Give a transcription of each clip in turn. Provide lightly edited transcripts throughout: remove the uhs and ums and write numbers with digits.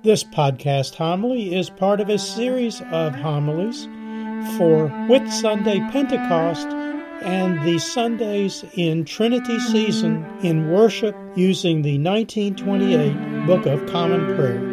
This podcast homily is part of a series of homilies for Whit Sunday Pentecost and the Sundays in Trinity season in worship using the 1928 Book of Common Prayer.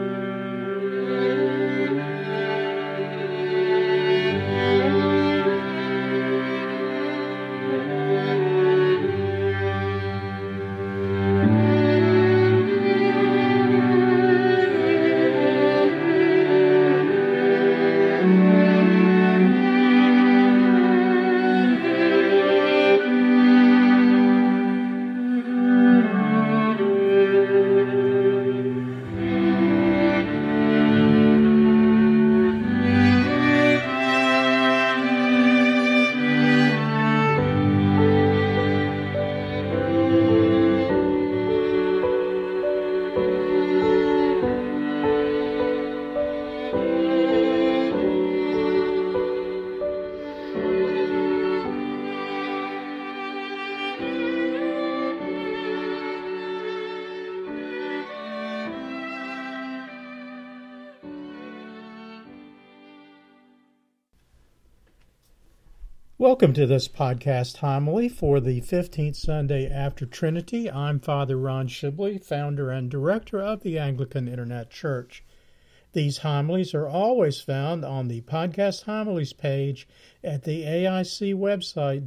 Welcome to this podcast homily for the 15th Sunday after Trinity. I'm Father Ron Shibley, founder and director of the Anglican Internet Church. These homilies are always found on the Podcast Homilies page at the AIC website,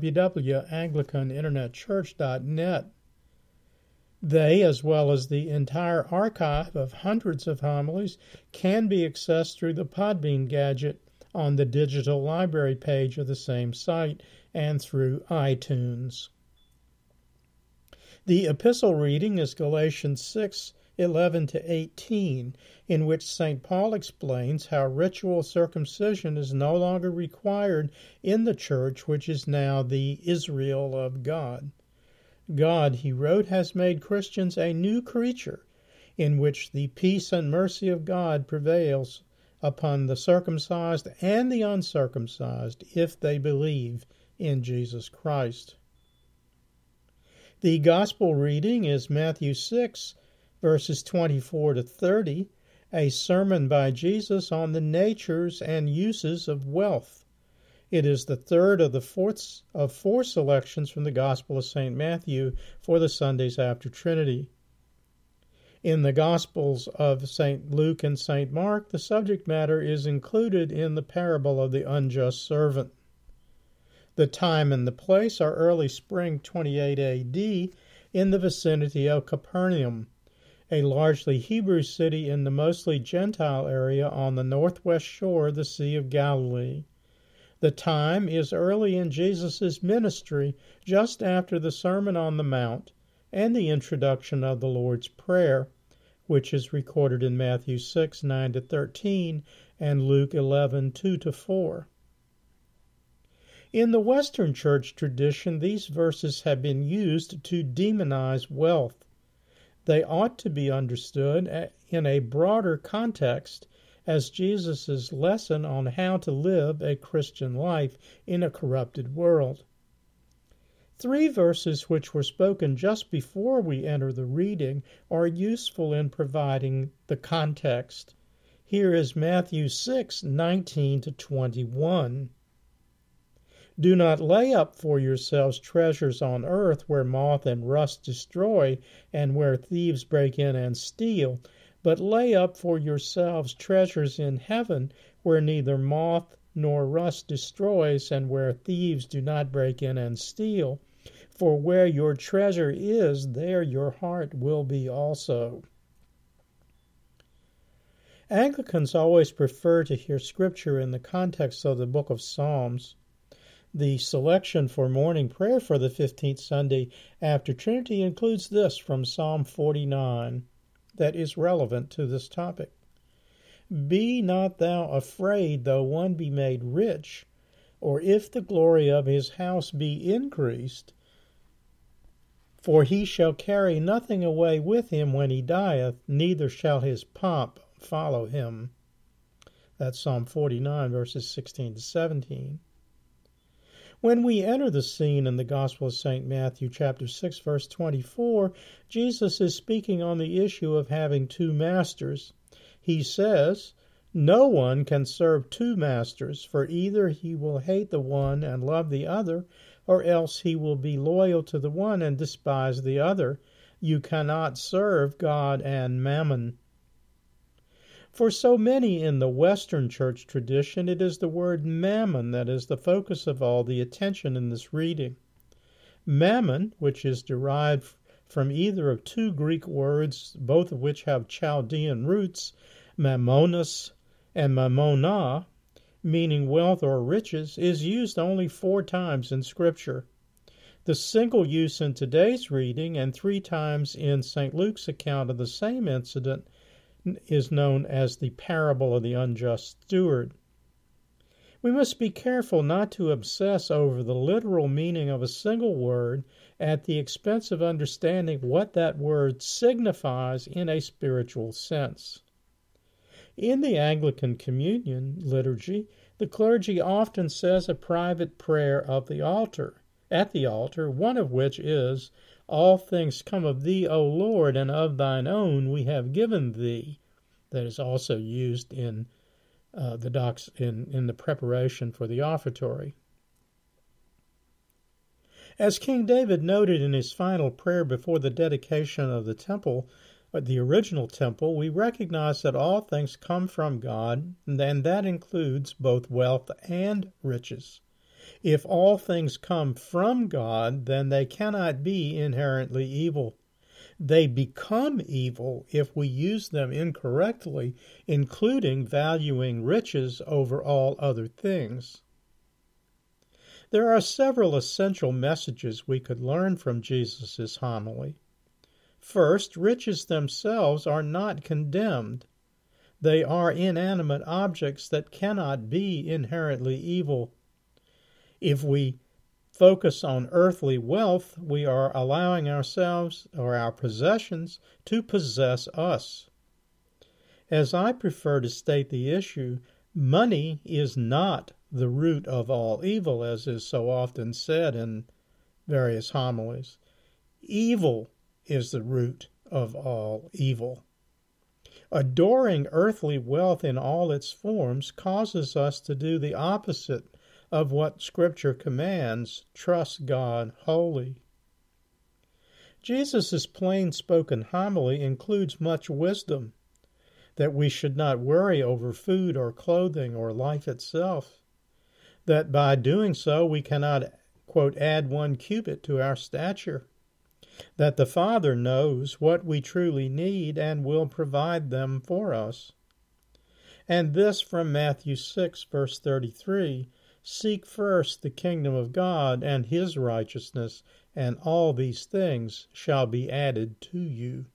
www.anglicaninternetchurch.net. They, as well as the entire archive of hundreds of homilies, can be accessed through the Podbean gadget on the digital library page of the same site and through iTunes. The epistle reading is Galatians 6:11-18, in which St. Paul explains how ritual circumcision is no longer required in the church, which is now the Israel of God. God, he wrote, has made Christians a new creature, in which the peace and mercy of God prevails upon the circumcised and the uncircumcised if they believe in Jesus Christ. The gospel reading is Matthew 6, verses 24-30, a sermon by Jesus on the natures and uses of wealth. It is the third of four selections from the Gospel of St. Matthew for the Sundays after Trinity. In the Gospels of St. Luke and St. Mark, the subject matter is included in the parable of the unjust servant. The time and the place are early spring 28 A.D. in the vicinity of Capernaum, a largely Hebrew city in the mostly Gentile area on the northwest shore of the Sea of Galilee. The time is early in Jesus' ministry, just after the Sermon on the Mount and the introduction of the Lord's Prayer, which is recorded in Matthew 6, 9-13, and Luke 11, 2-4. In the Western Church tradition, these verses have been used to demonize wealth. They ought to be understood in a broader context as Jesus' lesson on how to live a Christian life in a corrupted world. Three verses which were spoken just before we enter the reading are useful in providing the context. Here is Matthew 6, 19-21. Do not lay up for yourselves treasures on earth where moth and rust destroy and where thieves break in and steal, but lay up for yourselves treasures in heaven where neither moth nor rust destroys and where thieves do not break in and steal. For where your treasure is, there your heart will be also. Anglicans always prefer to hear Scripture in the context of the book of Psalms. The selection for morning prayer for the 15th Sunday after Trinity includes this from Psalm 49 that is relevant to this topic. Be not thou afraid, though one be made rich, or if the glory of his house be increased, for he shall carry nothing away with him when he dieth, neither shall his pomp follow him. That's Psalm 49, verses 16-17. When we enter the scene in the Gospel of St. Matthew, chapter 6, verse 24, Jesus is speaking on the issue of having two masters. He says, "No one can serve two masters, for either he will hate the one and love the other, or else he will be loyal to the one and despise the other. You cannot serve God and Mammon." For so many in the Western church tradition, it is the word mammon that is the focus of all the attention in this reading. Mammon, which is derived from either of two Greek words, both of which have Chaldean roots, mammonos and mammona, meaning wealth or riches, is used only 4 times in Scripture. The single use in today's reading and 3 times in St. Luke's account of the same incident is known as the parable of the unjust steward. We must be careful not to obsess over the literal meaning of a single word at the expense of understanding what that word signifies in a spiritual sense. In the Anglican Communion liturgy, the clergy often says a private prayer at the altar, one of which is, "All things come of thee, O Lord, and of thine own we have given thee." That is also used in the preparation for the offertory. As King David noted in his final prayer before the dedication of the temple, the original temple, we recognize that all things come from God, and that includes both wealth and riches. If all things come from God, then they cannot be inherently evil. They become evil if we use them incorrectly, including valuing riches over all other things. There are several essential messages we could learn from Jesus' homily. First, riches themselves are not condemned. They are inanimate objects that cannot be inherently evil. If we focus on earthly wealth, we are allowing ourselves or our possessions to possess us. As I prefer to state the issue, money is not the root of all evil, as is so often said in various homilies. Evil is the root of all evil. Adoring earthly wealth in all its forms causes us to do the opposite of what Scripture commands: trust God wholly. Jesus' plain-spoken homily includes much wisdom, that we should not worry over food or clothing or life itself, that by doing so we cannot, quote, add 1 cubit to our stature, that the Father knows what we truly need and will provide them for us. And this from Matthew 6, verse 33, "Seek first the kingdom of God and his righteousness, and all these things shall be added to you."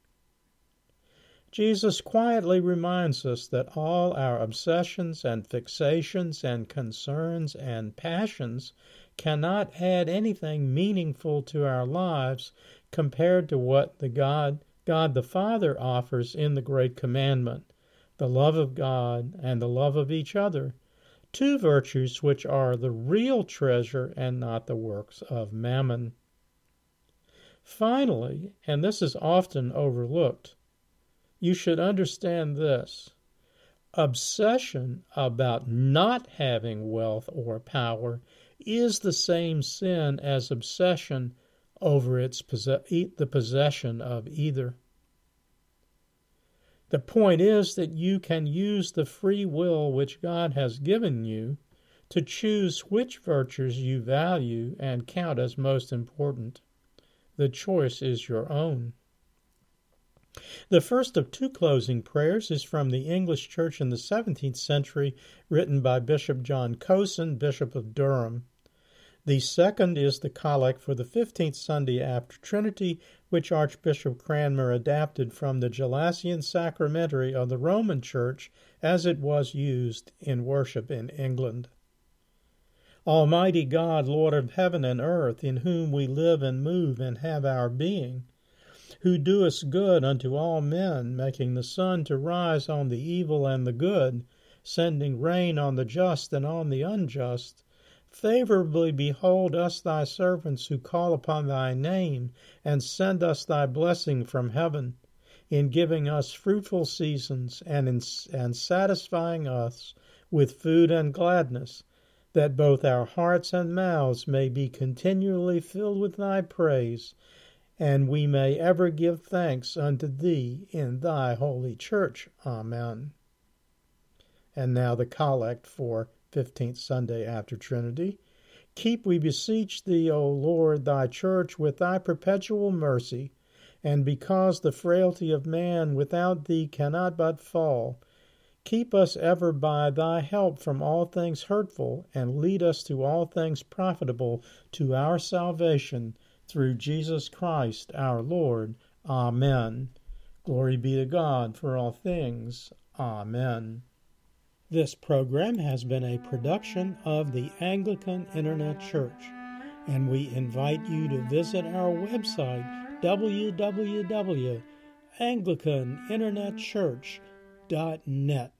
Jesus quietly reminds us that all our obsessions and fixations and concerns and passions cannot add anything meaningful to our lives compared to what the God the Father offers in the Great Commandment, the love of God and the love of each other, 2 virtues which are the real treasure and not the works of mammon. Finally, and this is often overlooked, you should understand this: obsession about not having wealth or power is the same sin as obsession over the possession of either. The point is that you can use the free will which God has given you to choose which virtues you value and count as most important. The choice is your own. The first of 2 closing prayers is from the English Church in the 17th century, written by Bishop John Cosin, Bishop of Durham. The second is the Collect for the 15th Sunday after Trinity, which Archbishop Cranmer adapted from the Gelasian Sacramentary of the Roman Church as it was used in worship in England. Almighty God, Lord of heaven and earth, in whom we live and move and have our being, who doest good unto all men, making the sun to rise on the evil and the good, sending rain on the just and on the unjust, Favorably behold us thy servants who call upon thy name, and send us thy blessing from heaven, in giving us fruitful seasons, and satisfying us with food and gladness, that both our hearts and mouths may be continually filled with thy praise, and we may ever give thanks unto thee in thy holy church. Amen. And now the collect for 15th Sunday after Trinity. Keep, we beseech thee, O Lord, thy church with thy perpetual mercy, and because the frailty of man without thee cannot but fall, keep us ever by thy help from all things hurtful, and lead us to all things profitable to our salvation, through Jesus Christ our Lord. Amen. Glory be to God for all things. Amen. This program has been a production of the Anglican Internet Church, and we invite you to visit our website, www.anglicaninternetchurch.net.